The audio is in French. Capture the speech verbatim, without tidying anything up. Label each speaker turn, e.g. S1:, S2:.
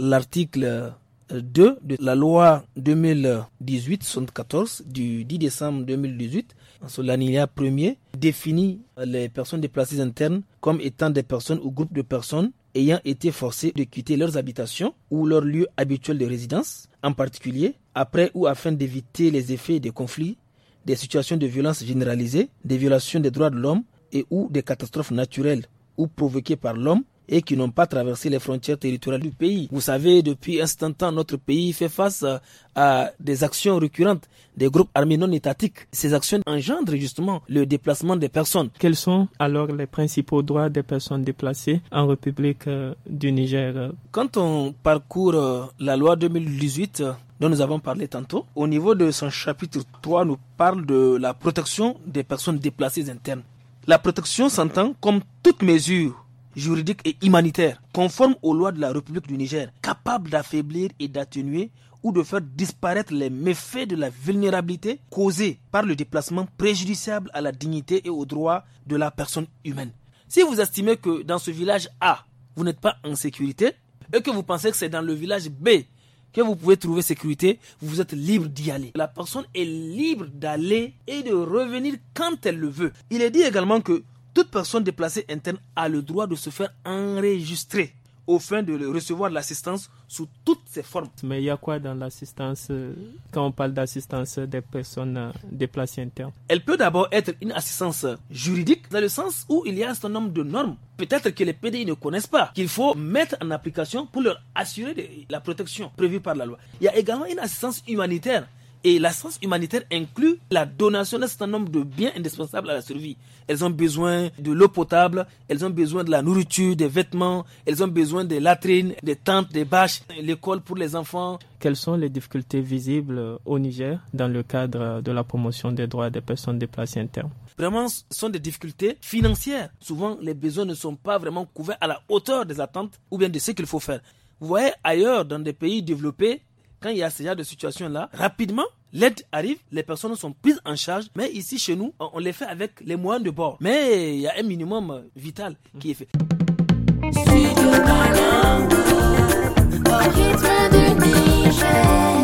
S1: l'article deux de la loi deux mille dix-huit soixante-quatorze du dix décembre deux mille dix-huit, sur l'alinéa premier, définit les personnes déplacées internes comme étant des personnes ou groupes de personnes ayant été forcées de quitter leurs habitations ou leur lieu habituel de résidence, en particulier après ou afin d'éviter les effets des conflits, des situations de violence généralisée, des violations des droits de l'homme et ou des catastrophes naturelles ou provoquées par l'homme et qui n'ont pas traversé les frontières territoriales du pays. Vous savez, depuis un certain temps, notre pays fait face à des actions récurrentes des groupes armés non étatiques. Ces actions engendrent justement le déplacement des personnes.
S2: Quels sont alors les principaux droits des personnes déplacées en République euh, du Niger?
S1: Quand on parcourt euh, la loi deux mille dix-huit, euh, dont nous avons parlé tantôt, au niveau de son chapitre trois, nous parle de la protection des personnes déplacées internes. La protection s'entend comme toute mesure juridique et humanitaire, conforme aux lois de la République du Niger, capable d'affaiblir et d'atténuer ou de faire disparaître les méfaits de la vulnérabilité causée par le déplacement préjudiciable à la dignité et aux droits de la personne humaine. Si vous estimez que dans ce village A, vous n'êtes pas en sécurité, et que vous pensez que c'est dans le village B que vous pouvez trouver sécurité, vous êtes libre d'y aller. La personne est libre d'aller et de revenir quand elle le veut. Il est dit également que toute personne déplacée interne a le droit de se faire enregistrer au fin de recevoir l'assistance sous toutes ses formes.
S2: Mais il y a quoi dans l'assistance, euh, quand on parle d'assistance des personnes euh, déplacées internes?
S1: Elle peut d'abord être une assistance juridique, dans le sens où il y a un certain nombre de normes, peut-être que les P D I ne connaissent pas, qu'il faut mettre en application pour leur assurer de, la protection prévue par la loi. Il y a également une assistance humanitaire. Et l'assistance humanitaire inclut la donation d'un certain nombre de biens indispensables à la survie. Elles ont besoin de l'eau potable, elles ont besoin de la nourriture, des vêtements, elles ont besoin des latrines, des tentes, des bâches, l'école pour les enfants.
S2: Quelles sont les difficultés visibles au Niger dans le cadre de la promotion des droits des personnes déplacées internes?
S1: Vraiment, ce sont des difficultés financières. Souvent, les besoins ne sont pas vraiment couverts à la hauteur des attentes ou bien de ce qu'il faut faire. Vous voyez, ailleurs, dans des pays développés, quand il y a ce genre de situation-là, rapidement, l'aide arrive, les personnes sont prises en charge, mais ici, chez nous, on les fait avec les moyens de bord. Mais il y a un minimum vital qui est fait. Studio Banango, au rythme du Niger.